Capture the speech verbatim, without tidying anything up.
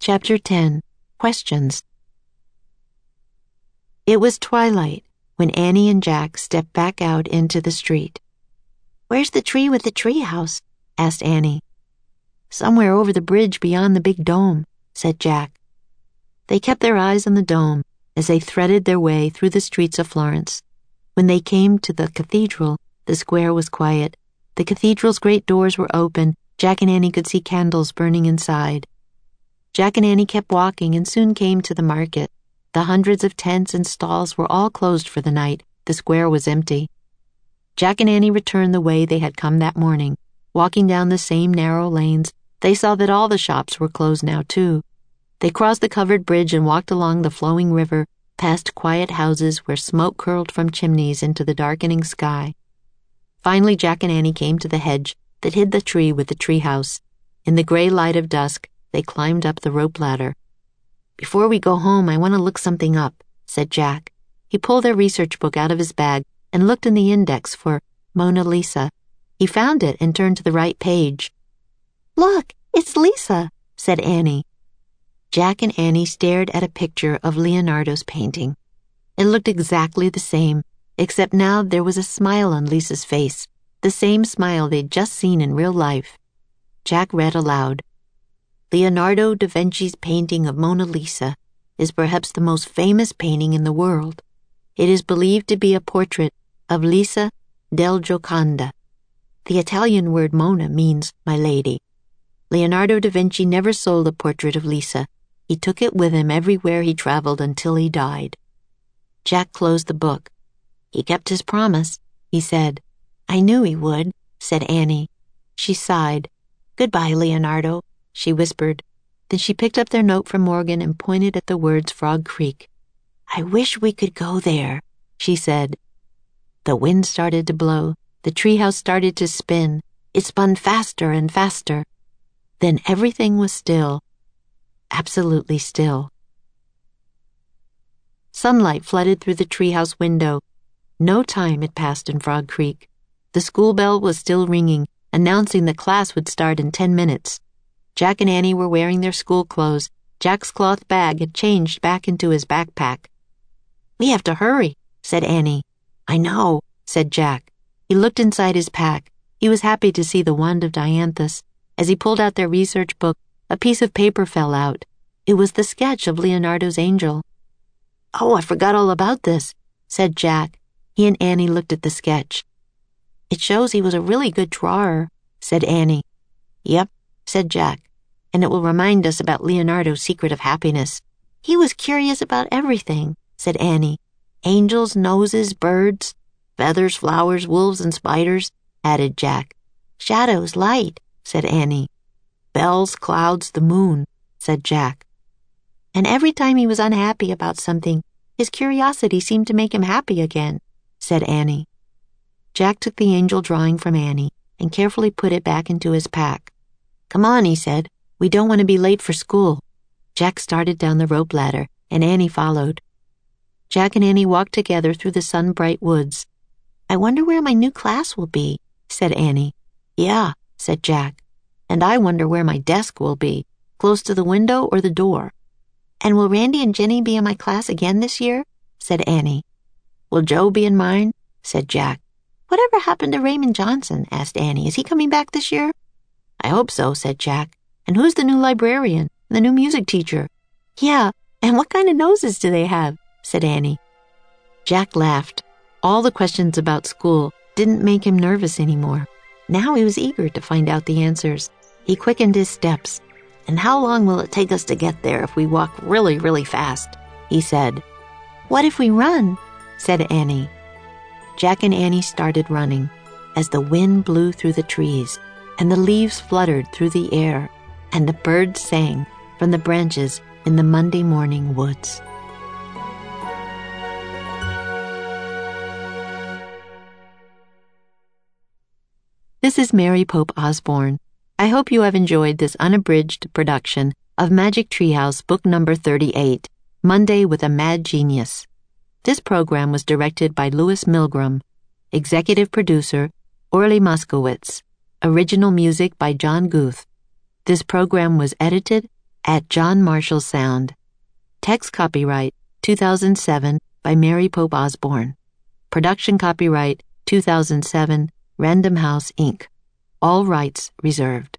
Chapter ten. Questions. It was twilight when Annie and Jack stepped back out into the street. "Where's the tree with the tree house?" asked Annie. "Somewhere over the bridge beyond the big dome," said Jack. They kept their eyes on the dome as they threaded their way through the streets of Florence. When they came to the cathedral, the square was quiet. The cathedral's great doors were open. Jack and Annie could see candles burning inside. Jack and Annie kept walking and soon came to the market. The hundreds of tents and stalls were all closed for the night. The square was empty. Jack and Annie returned the way they had come that morning. Walking down the same narrow lanes, they saw that all the shops were closed now, too. They crossed the covered bridge and walked along the flowing river, past quiet houses where smoke curled from chimneys into the darkening sky. Finally, Jack and Annie came to the hedge that hid the tree with the tree house. In the gray light of dusk, they climbed up the rope ladder. "Before we go home, I want to look something up," said Jack. He pulled their research book out of his bag and looked in the index for Mona Lisa. He found it and turned to the right page. "Look, it's Lisa," said Annie. Jack and Annie stared at a picture of Leonardo's painting. It looked exactly the same, except now there was a smile on Lisa's face, the same smile they'd just seen in real life. Jack read aloud. "Leonardo da Vinci's painting of Mona Lisa is perhaps the most famous painting in the world. It is believed to be a portrait of Lisa del Gioconda. The Italian word Mona means my lady. Leonardo da Vinci never sold a portrait of Lisa. He took it with him everywhere he traveled until he died." Jack closed the book. "He kept his promise," he said. "I knew he would," said Annie. She sighed. "Goodbye, Leonardo," she whispered. Then she picked up their note from Morgan and pointed at the words Frog Creek. "I wish we could go there," she said. The wind started to blow. The treehouse started to spin. It spun faster and faster. Then everything was still. Absolutely still. Sunlight flooded through the treehouse window. No time had passed in Frog Creek. The school bell was still ringing, announcing that class would start in ten minutes. Jack and Annie were wearing their school clothes. Jack's cloth bag had changed back into his backpack. "We have to hurry," said Annie. "I know," said Jack. He looked inside his pack. He was happy to see the wand of Dianthus. As he pulled out their research book, a piece of paper fell out. It was the sketch of Leonardo's angel. "Oh, I forgot all about this," said Jack. He and Annie looked at the sketch. "It shows he was a really good drawer," said Annie. "Yep," said Jack, "and it will remind us about Leonardo's secret of happiness. He was curious about everything," said Annie. "Angels, noses, birds, feathers, flowers, wolves, and spiders," added Jack. "Shadows, light," said Annie. "Bells, clouds, the moon," said Jack. "And every time he was unhappy about something, his curiosity seemed to make him happy again," said Annie. Jack took the angel drawing from Annie and carefully put it back into his pack. "Come on," he said. "We don't want to be late for school." Jack started down the rope ladder, and Annie followed. Jack and Annie walked together through the sun-bright woods. "I wonder where my new class will be," said Annie. "Yeah," said Jack. "And I wonder where my desk will be, close to the window or the door." "And will Randy and Jenny be in my class again this year?" said Annie. "Will Joe be in mine?" said Jack. "Whatever happened to Raymond Johnson?" asked Annie. "Is he coming back this year?" "I hope so," said Jack. "And who's the new librarian? The new music teacher?" "Yeah, and what kind of noses do they have?" said Annie. Jack laughed. All the questions about school didn't make him nervous anymore. Now he was eager to find out the answers. He quickened his steps. "And how long will it take us to get there if we walk really, really fast?" he said. "What if we run?" said Annie. Jack and Annie started running as the wind blew through the trees and the leaves fluttered through the air and the birds sang from the branches in the Monday morning woods. This is Mary Pope Osborne. I hope you have enjoyed this unabridged production of Magic Treehouse Book Number thirty-eight, Monday with a Mad Genius. This program was directed by Louis Milgram. Executive producer, Orly Moskowitz. Original music by John Guth. This program was edited, at John Marshall Sound. Text copyright two thousand seven by Mary Pope Osborne. Production copyright two thousand seven, Random House, Incorporated. All rights reserved.